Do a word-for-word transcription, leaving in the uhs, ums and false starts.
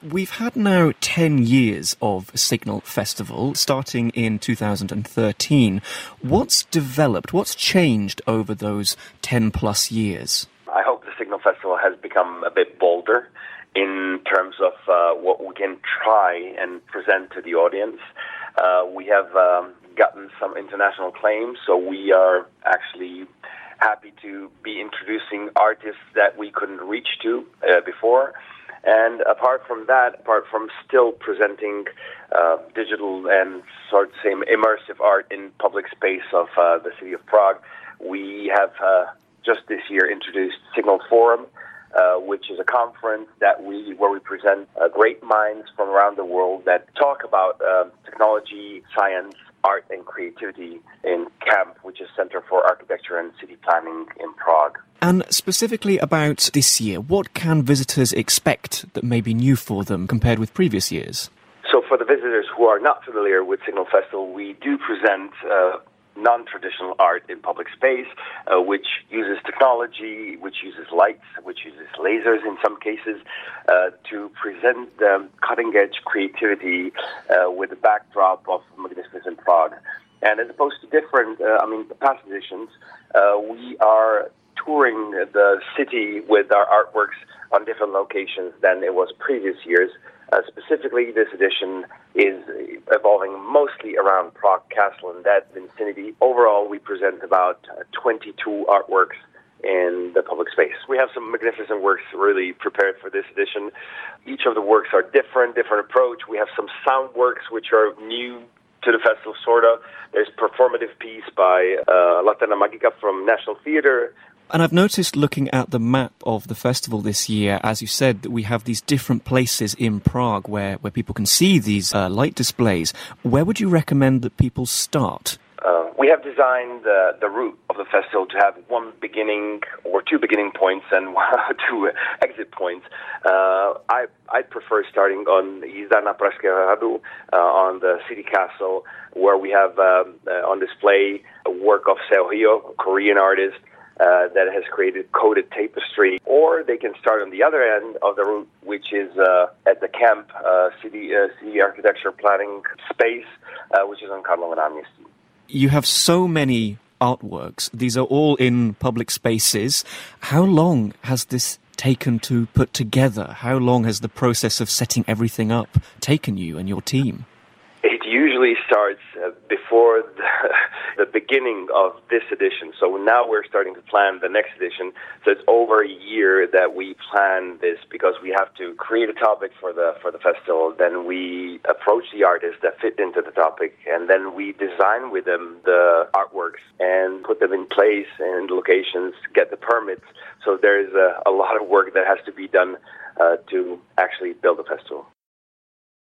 We've had now ten years of Signal Festival, starting in two thousand thirteen. What's developed, what's changed over those ten plus years? I hope the Signal Festival has become a bit bolder in terms of uh, what we can try and present to the audience. Uh, we have um, gotten some international claims, so we are actually happy to be introducing artists that we couldn't reach to uh, before. And apart from that, apart from still presenting uh, digital and sort of same immersive art in public space of uh, the city of Prague, we have uh, just this year introduced Signal Forum, uh, which is a conference that we where we present uh, great minds from around the world that talk about uh, technology, science, art, and creativity in CAMP, which is Center for Architecture and City Planning in Prague. And specifically about this year, what can visitors expect that may be new for them compared with previous years? So for the visitors who are not familiar with Signal Festival, we do present uh, non-traditional art in public space, uh, which uses technology, which uses lights, which uses lasers in some cases, uh, to present um, cutting-edge creativity uh, with the backdrop of magnificent Prague. And as opposed to different, uh, I mean, past editions, uh, we are touring the city with our artworks on different locations than it was previous years. Uh, specifically, this edition is evolving mostly around Prague Castle and that vicinity. Overall, we present about uh, twenty-two artworks in the public space. We have some magnificent works really prepared for this edition. Each of the works are different, different approach. We have some sound works which are new to the festival, sort of. There's a performative piece by uh, Latana Magica from National Theatre. And I've noticed, looking at the map of the festival this year, as you said, that we have these different places in Prague where, where people can see these uh, light displays. Where would you recommend that people start? Uh, we have designed uh, the route of the festival to have one beginning or two beginning points and two exit points. Uh, I I prefer starting on Jízda na Pražského hradu, uh, on the city castle, where we have um, uh, on display a work of Seo Hyo, a Korean artist, Uh, that has created coated tapestry, or they can start on the other end of the route, which is uh, at the CAMP, uh, city uh, city architecture planning space, uh, which is on Karlovo náměstí. You have so many artworks. These are all in public spaces. How long has this taken to put together? How long has the process of setting everything up taken you and your team? It usually starts uh, before the, the beginning of this edition. So now we're starting to plan the next edition. So it's over a year that we plan this because we have to create a topic for the for the festival. Then we approach the artists that fit into the topic, and then we design with them the artworks and put them in place and locations, get the permits. So there's a, a lot of work that has to be done uh, to actually build a festival.